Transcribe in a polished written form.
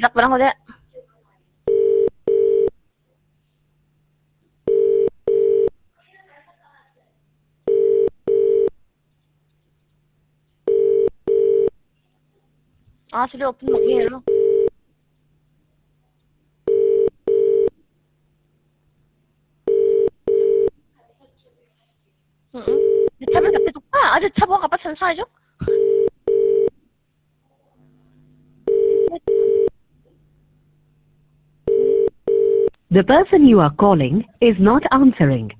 Tinakbo lang ko dyan. Sila open mag-hero. 차를 갖다 줄까? 아주 차보가 갚았으면 사야죠. The person you are calling is not answering.